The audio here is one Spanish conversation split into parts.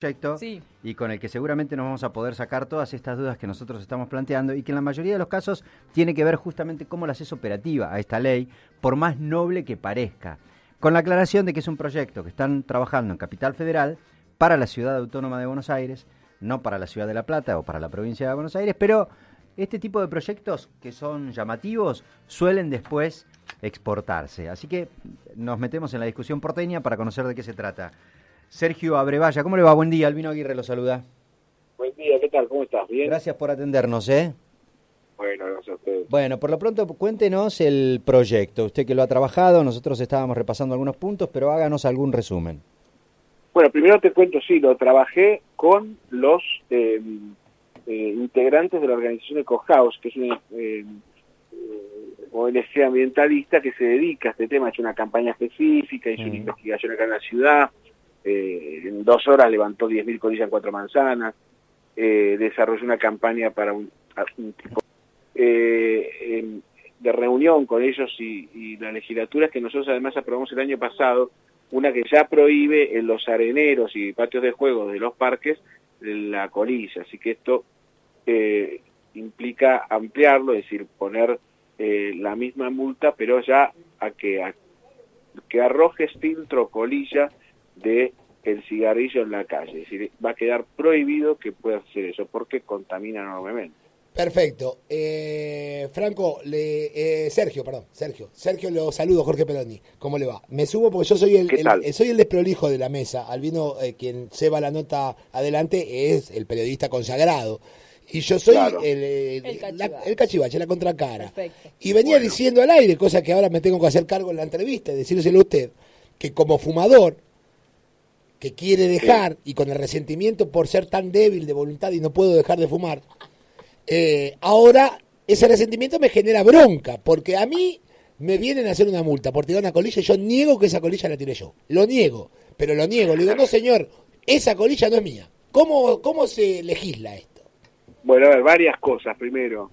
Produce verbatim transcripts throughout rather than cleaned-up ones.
proyecto sí. y con el que seguramente nos vamos a poder sacar todas estas dudas que nosotros estamos planteando y que en la mayoría de los casos tiene que ver justamente cómo la haces operativa a esta ley, por más noble que parezca, con la aclaración de que es un proyecto que están trabajando en Capital Federal para la Ciudad Autónoma de Buenos Aires, no para la Ciudad de La Plata o para la provincia de Buenos Aires, pero este tipo de proyectos que son llamativos suelen después exportarse. Así que nos metemos en la discusión porteña para conocer de qué se trata. Sergio Abrevaya, ¿cómo le va? Buen día, Albino Aguirre lo saluda. Buen día, ¿qué tal? ¿Cómo estás? ¿Bien? Gracias por atendernos, ¿eh? Bueno, gracias a ustedes. Bueno, por lo pronto cuéntenos el proyecto. Usted que lo ha trabajado, nosotros estábamos repasando algunos puntos, pero háganos algún resumen. Bueno, primero te cuento, sí, lo trabajé con los eh, eh, integrantes de la organización EcoHouse, que es una eh, O N G ambientalista que se dedica a este tema, ha hecho una campaña específica, hizo mm. una investigación acá en la ciudad. Eh, en dos horas levantó diez mil colillas en Cuatro Manzanas, eh, desarrolló una campaña para un, un tipo eh, eh, de reunión con ellos y, y la legislatura, que nosotros además aprobamos el año pasado, una que ya prohíbe en los areneros y patios de juego de los parques la colilla, así que esto eh, implica ampliarlo, es decir, poner eh, la misma multa, pero ya a que, a, que arrojes filtro colilla de el cigarrillo en la calle, es decir, va a quedar prohibido que pueda hacer eso porque contamina enormemente. Perfecto. Eh, Franco, le, eh, Sergio, perdón, Sergio, Sergio lo saludo, Jorge Peloni, ¿cómo le va? Me subo porque yo soy el, el soy el desprolijo de la mesa. Albino, eh, quien lleva la nota adelante, es el periodista consagrado. Y yo soy claro. el, el, el, cachivache. La, el cachivache, la contracara. Perfecto. Y venía bueno. diciendo al aire, cosa que ahora me tengo que hacer cargo en la entrevista, decírselo a usted, que como fumador, que quiere dejar, sí. y con el resentimiento por ser tan débil de voluntad y no puedo dejar de fumar, eh, ahora ese resentimiento me genera bronca, porque a mí me vienen a hacer una multa por tirar una colilla y yo niego que esa colilla la tiré yo. Lo niego, pero lo niego. Le digo, no señor, esa colilla no es mía. ¿Cómo, cómo se legisla esto? Bueno, a ver, varias cosas. Primero,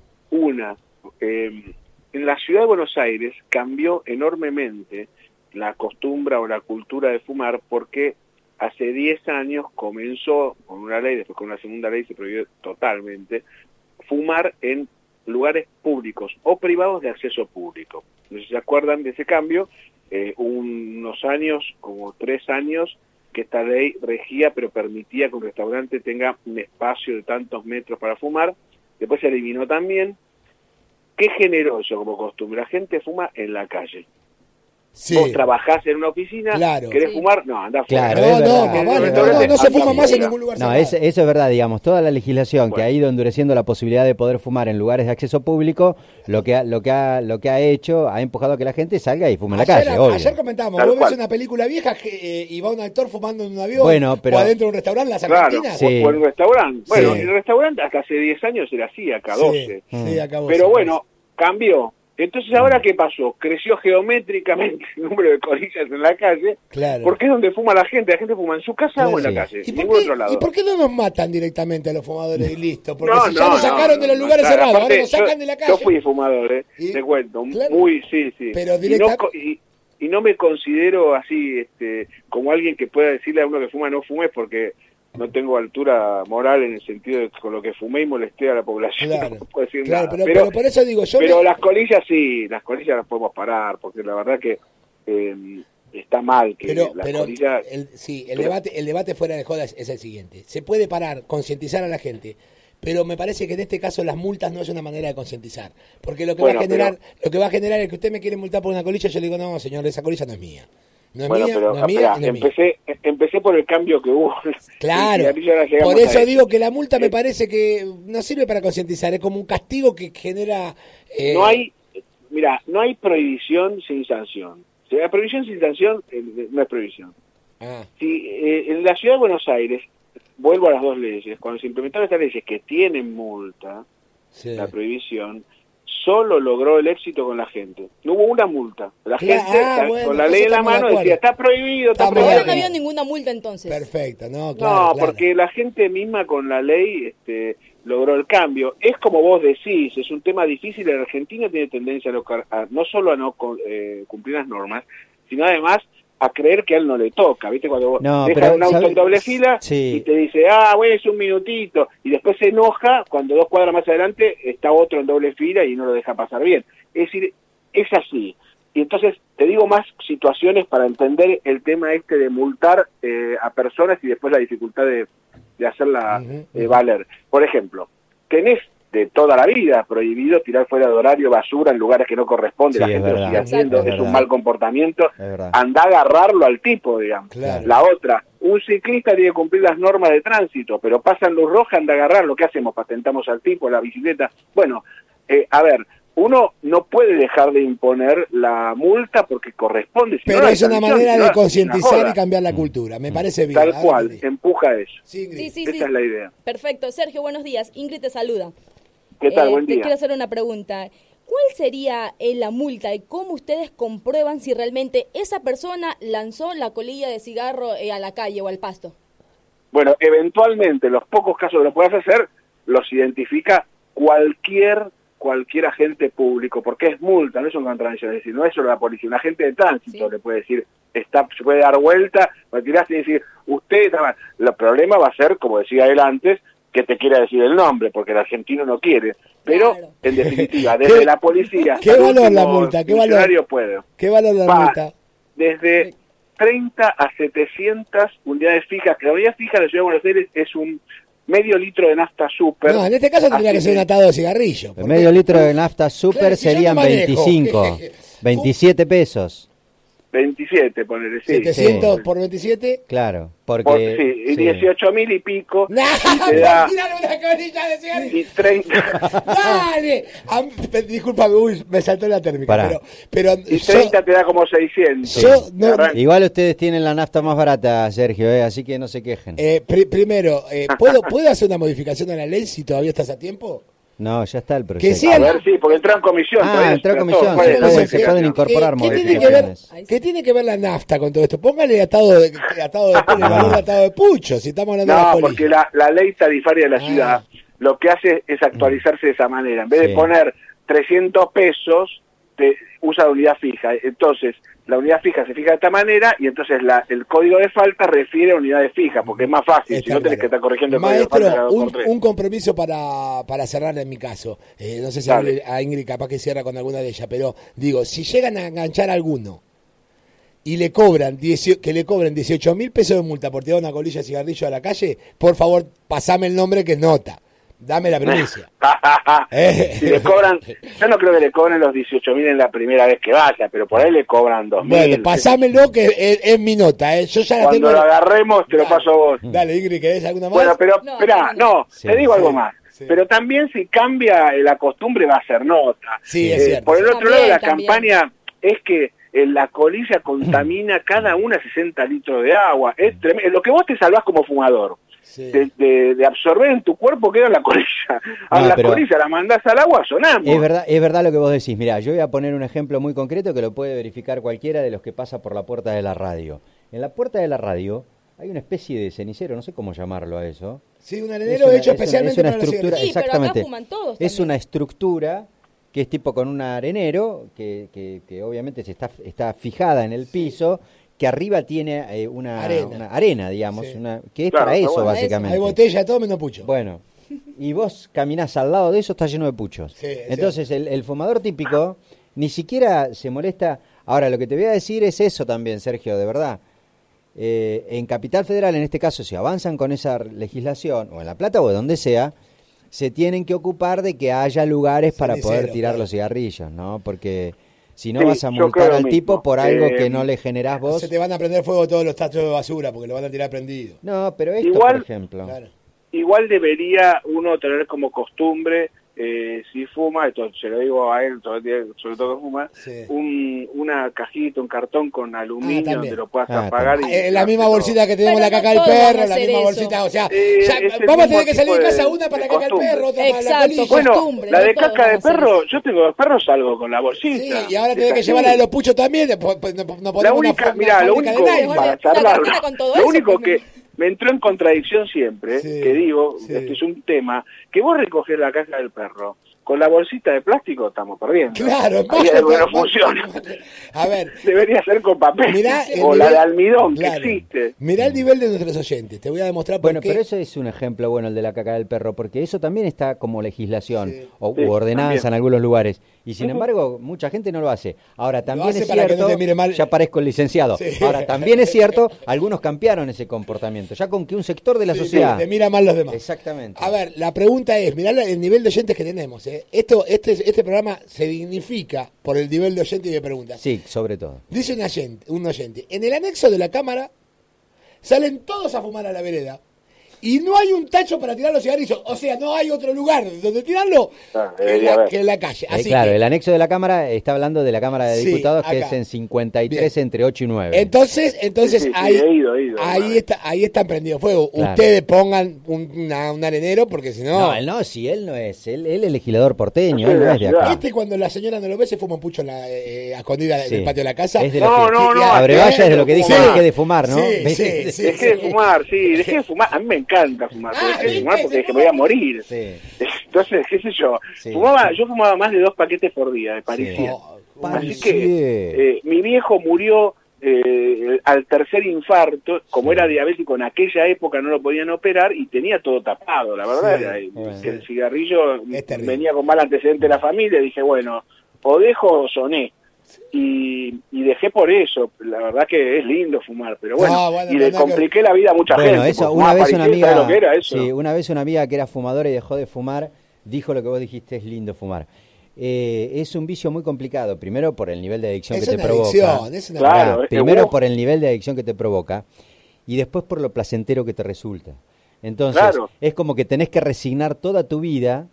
una, eh, en la ciudad de Buenos Aires cambió enormemente la costumbre o la cultura de fumar porque hace diez años comenzó con una ley, después con una segunda ley se prohibió totalmente, fumar en lugares públicos o privados de acceso público. No sé si se acuerdan de ese cambio, eh, unos años, como tres años, que esta ley regía pero permitía que un restaurante tenga un espacio de tantos metros para fumar, después se eliminó también. ¿Qué generó eso como costumbre? La gente fuma en la calle. Sí. Vos trabajás en una oficina, claro. ¿Querés sí. fumar? No, andá claro, fuera. No, no, no, vale, no, no, no se fuma más en ningún lugar. No, es, eso es verdad, digamos, toda la legislación bueno. que ha ido endureciendo la posibilidad de poder fumar en lugares de acceso público, lo que ha, lo que ha, lo que ha hecho, ha empujado a que la gente salga y fume en la calle, a, obvio. Ayer comentábamos, Tal vos cual. ves una película vieja eh, y va un actor fumando en un avión, bueno, pero, o adentro de un restaurante, las claro, Argentinas. Sí. O, o en un restaurante. Bueno, sí. el restaurante hasta hace diez años era así, acá doce. Sí, sí, acá doce. Pero bueno, cambió. Entonces, ¿ahora qué pasó? Creció geométricamente el número de colillas en la calle, claro. porque es donde fuma la gente. La gente fuma en su casa claro, o en sí. la calle, ¿Y en por ningún qué, otro lado. ¿Y por qué no nos matan directamente a los fumadores y listo? Porque no, si no, ya nos sacaron no, de los lugares no, cerrados, aparte, ahora nos sacan yo, de la calle. Yo fui fumador, ¿eh? ¿Y? Te cuento. Claro. Muy, sí, sí. Pero directa... y, no, y, y no me considero así, este, como alguien que pueda decirle a uno que fuma no fumes porque... no tengo altura moral en el sentido de que con lo que fumé y molesté a la población. Claro, no puedo decir claro nada. Pero, pero, pero por eso digo yo... Pero me... las colillas sí, las colillas las podemos parar, porque la verdad que eh, está mal que pero, las pero colillas... El, sí, el, pero, debate, el debate fuera de jodas es el siguiente. Se puede parar, concientizar a la gente, pero me parece que en este caso las multas no es una manera de concientizar. Porque lo que, bueno, va a generar, pero, lo que va a generar es que usted me quiere multar por una colilla, yo le digo, no, señor, esa colilla no es mía. No es bueno, mía, pero no es mía, no es empecé, mía. empecé por el cambio que hubo. Claro, por eso digo que la multa me parece que no sirve para concientizar, es como un castigo que genera... Eh... No hay, mira, no hay prohibición sin sanción. O sea, la prohibición sin sanción eh, no es prohibición. Ah. Si eh, en la ciudad de Buenos Aires, vuelvo a las dos leyes, cuando se implementaron estas leyes que tienen multa, sí. la prohibición... solo logró el éxito con la gente. No hubo una multa. La claro, gente, ah, bueno, con la ley en la mano, decía, está prohibido, está, está prohibido. No había ninguna multa entonces. Perfecto, no, claro. No, claro. porque la gente misma con la ley este, logró el cambio. Es como vos decís, es un tema difícil. En Argentina tiene tendencia a, lo, a no solo a no eh, cumplir las normas, sino además a creer que a él no le toca, ¿viste? Cuando vos no, dejas pero, un auto ¿sabes? en doble fila sí. y te dice, ah, bueno, es un minutito, y después se enoja cuando dos cuadras más adelante está otro en doble fila y no lo deja pasar bien. Es decir, es así. Y entonces te digo más situaciones para entender el tema este de multar eh, a personas y después la dificultad de, de hacerla uh-huh. eh, valer. Por ejemplo, tenés de toda la vida prohibido tirar fuera de horario basura en lugares que no corresponde, sí, la gente lo sigue haciendo, es, es un mal comportamiento, anda a agarrarlo al tipo, digamos. Claro. La otra, un ciclista tiene que cumplir las normas de tránsito, pero pasan luz roja, anda a agarrarlo, ¿qué hacemos? Patentamos al tipo, la bicicleta. Bueno, eh, a ver, uno no puede dejar de imponer la multa porque corresponde. Si pero no, es una manera si de no, concientizar y cambiar la cultura, me parece bien. Tal cual, empuja eso. Sí, sí, sí, Esa sí. es la idea. Perfecto. Sergio, buenos días. Ingrid te saluda. ¿Qué tal? Eh, Buen día. Te quiero hacer una pregunta. ¿Cuál sería eh, la multa y cómo ustedes comprueban si realmente esa persona lanzó la colilla de cigarro eh, a la calle o al pasto? Bueno, eventualmente, los pocos casos que lo puedas hacer, los identifica cualquier cualquier agente público, porque es multa, no es un contravención, es decir, no es solo la policía, un agente de tránsito sí. le puede decir, está, se puede dar vuelta, retirarse y decir, usted está mal. El problema va a ser, como decía él antes, que te quiera decir el nombre, porque el argentino no quiere. Pero, claro. en definitiva, desde la policía... ¿Qué valor la multa? ¿Qué valor? Puede. ¿Qué valor la Va multa? Desde treinta a setecientas unidades fijas, que la unidad fija de la Ciudad de Buenos Aires es un medio litro de nafta super. No, en este caso tendría que ser un atado de cigarrillo. El medio litro de nafta super claro, si serían no veinticinco, veintisiete pesos. veintisiete, ponele, sí. setecientos sí. por veintisiete. Claro, porque... Por, sí, sí. dieciocho mil y pico. ¡No! Y te da... una colilla de cigarrillo! Y treinta... ¡Dale! Am, disculpame, uy, me saltó la térmica. Pará. Pero, pero y treinta yo, te da como seiscientos. Sí. Yo, no, igual ustedes tienen la nafta más barata, Sergio, ¿eh? Así que no se quejen. Eh, pr primero, eh, ¿puedo, ¿puedo hacer una modificación a la ley si todavía estás a tiempo? No, ya está el proyecto. Que sea, a ver, sí, porque entró en comisión. Ah, entró en comisión, se, puede, se pueden incorporar ¿Qué, ¿qué tiene que ver, ¿Qué tiene que ver la nafta con todo esto? Póngale atado de, atado de, el valor de atado de pucho, si estamos hablando no, de la No, porque la, la ley tarifaria de la ah. ciudad lo que hace es actualizarse de esa manera. En vez sí. de poner trescientos pesos, te usa la unidad fija. Entonces, la unidad fija se fija de esta manera y entonces la, el código de falta refiere a unidades fijas, porque es más fácil, está si no tenés claro. que estar corrigiendo el Maestro, código de falta. Un, un compromiso para, para cerrar en mi caso. Eh, no sé si Dale. a Ingrid capaz que cierra con alguna de ellas, pero digo, si llegan a enganchar a alguno y le cobran dieciocho, que le cobren dieciocho mil pesos de multa por tirar una colilla de cigarrillo a la calle, por favor, pasame el nombre que es nota. Dame la primicia. eh. Si le cobran, yo no creo que le cobren los dieciocho mil en la primera vez que vaya, pero por ahí le cobran dos mil. Bueno, pasámelo que es, es mi nota, ¿eh? Yo ya la Cuando tengo. Cuando lo agarremos te Dale. lo paso a vos. Dale, Ingrid, ¿querés alguna más? Bueno, pero, espera, no, no, sí, te digo sí, algo más. Sí. Pero también si cambia la costumbre va a ser nota. Sí, eh, es cierto. Por el otro también, lado, la también. campaña es que eh, la colilla contamina cada una sesenta litros de agua. Es tremendo. Lo que vos te salvás como fumador. Sí. De, de, de absorber en tu cuerpo queda la colilla. A no, la colilla la mandás al agua, sonamos. Es verdad, es verdad lo que vos decís. Mirá, yo voy a poner un ejemplo muy concreto que lo puede verificar cualquiera de los que pasa por la puerta de la radio. En la puerta de la radio hay una especie de cenicero, no sé cómo llamarlo a eso. Sí, un arenero hecho es especialmente una, es una para estructura, sí, exactamente. pero acá fuman todos es una estructura que es tipo con un arenero que, que, que obviamente se está, está fijada en el piso. Que arriba tiene eh, una, arena. una arena, digamos, sí. una, que es claro, para eso, bueno, básicamente. Hay botella, todo menos pucho. Bueno, y vos caminás al lado de eso, está lleno de puchos. Sí, Entonces, el, el fumador típico ni siquiera se molesta. Ahora, lo que te voy a decir es eso también, Sergio, de verdad. Eh, en Capital Federal, en este caso, si avanzan con esa legislación, o en La Plata o de donde sea, se tienen que ocupar de que haya lugares para Cenicero, poder tirar claro. los cigarrillos, ¿no? Porque... Si no sí, vas a multar al tipo por algo eh, que no le generás vos... Se te van a prender fuego todos los tachos de basura porque lo van a tirar prendido. No, pero esto, igual, por ejemplo... Claro. Igual debería uno tener como costumbre, eh, si fuma, esto se lo digo a él, todo el día, sobre todo que fuma, sí. un, una cajita, un cartón con aluminio ah, donde lo puedas ah, apagar. Y eh, la misma bolsita que tenemos la caca del perro, la misma eso. bolsita, o sea, eh, ya, vamos a tener que salir de casa una para la caca del perro, otra Exacto, para la colilla. Bueno, la de caca de perro, yo tengo dos perros, salgo con la bolsita. Sí, y ahora tenés que llevar la de los puchos también, no, no la única, mirá, lo único, para charlarlo, lo único que... Me entró en contradicción siempre, sí, que digo, sí. este es un tema, que vos recogés la caca del perro, Con la bolsita de plástico estamos perdiendo. Claro, ahí es donde no funciona. A ver, debería ser con papel mirá o nivel, la de almidón, claro, que existe. Mirá el nivel de nuestros oyentes, te voy a demostrar por bueno, qué. Pero eso es un ejemplo bueno, el de la caca del perro, porque eso también está como legislación sí. o sí, u ordenanza también. en algunos lugares. Y sin embargo, mucha gente no lo hace. Ahora, también hace es para que cierto, no te mire mal. ya parezco el licenciado. Sí. Ahora, también es cierto, algunos cambiaron ese comportamiento, ya con que un sector de la Sí, sociedad... te mira mal los demás. Exactamente. A ver, la pregunta es, mirá el nivel de oyentes que tenemos. ¿eh? Esto, este, este programa se dignifica por el nivel de oyentes y de preguntas. Sí, sobre todo. Dice un oyente, un oyente, en el anexo de la cámara salen todos a fumar a la vereda y no hay un tacho para tirar los cigarrillos. O sea, no hay otro lugar donde tirarlo Ah, que, en la, que en la calle. Eh, Así claro, que, el anexo de la Cámara está hablando de la Cámara de Sí, Diputados, que acá. es en cincuenta y tres Bien. entre ocho y nueve. entonces, entonces Sí, sí, sí, ahí, he ido, he ido, ahí, vale. está, ahí están prendidos fuego. Claro. Ustedes pongan un, una- un arenero porque si no... No, él no, si él no es, él, él es legislador porteño, No él sé, no es de la acá. Este cuando la señora no lo ve se fuma un pucho en la, eh, a escondida Sí. en el patio de la casa. Es de lo No, que, no, no, Abrevaya es de lo que dijo, Sí. dejé de fumar, ¿no? Sí, ¿Ves? sí, sí. Dejé de fumar, sí, dejé de fumar. A mí me encanta fumar, pero Ah, dejé de fumar ¿viste? porque dije, me voy a morir. Sí. Entonces, qué sé yo, Sí. fumaba, yo fumaba más de dos paquetes por día, me parecía. Oh, Así Paricier. que eh, mi viejo murió eh, al tercer infarto, como Sí. era diabético en aquella época no lo podían operar y tenía todo tapado, la verdad, Sí, era, eh, bueno. que el cigarrillo Es terrible. venía con mal antecedente de la familia, dije, bueno, o dejo o soné. Y, y dejé por eso, la verdad que es lindo fumar, pero bueno, No, bueno, y pero le nada que- compliqué la vida a mucha Bueno, gente. eso, porque una fumaba vez una Parisier, ¿sabes amiga, lo que era eso? sí, una vez una amiga que era fumadora y dejó de fumar, dijo lo que vos dijiste, es lindo fumar. Eh, es un vicio muy complicado, primero por el nivel de adicción Es que te una provoca. adicción, es una Claro, Mirá, es primero seguro. por el nivel de adicción que te provoca y después por lo placentero que te resulta. Entonces, Claro. es como que tenés que resignar toda tu vida,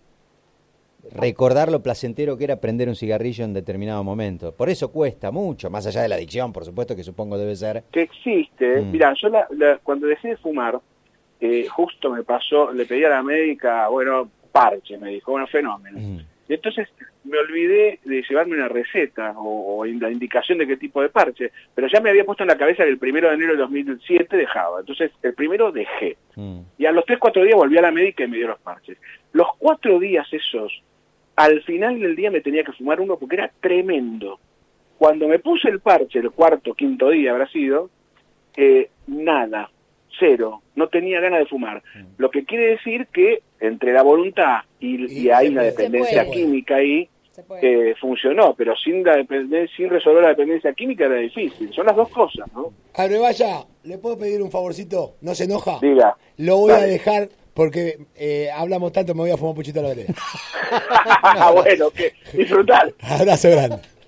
recordar lo placentero que era prender un cigarrillo en determinado momento. Por eso cuesta mucho, más allá de la adicción, por supuesto, que supongo debe ser. Que existe, Mm. mira, yo la, la- cuando dejé de fumar, eh, justo me pasó, le pedí a la médica, bueno, parche, me dijo, bueno, fenómeno. Mm. Y entonces me olvidé de llevarme una receta o, o la indicación de qué tipo de parche, pero ya me había puesto en la cabeza que el primero de enero de dos mil siete dejaba. Entonces, el primero dejé. Mm. Y a los tres, cuatro días volví a la médica y me dio los parches. Los cuatro días esos, al final del día me tenía que fumar uno porque era tremendo. Cuando me puse el parche, el cuarto, quinto día habrá sido, eh, nada, cero, no tenía ganas de fumar. Lo que quiere decir que entre la voluntad y, Y y hay se una puede. dependencia Se puede. química ahí, Se puede. eh, funcionó, pero sin la dependencia, sin resolver la dependencia química era difícil. Son las dos cosas, ¿no? Abrevaya, ¿le puedo pedir un favorcito? ¿No se enoja? Diga. Lo voy a Dale. dejar porque eh, hablamos tanto, me voy a fumar un puchito a la vereda. bueno, que disfrutar. Abrazo grande.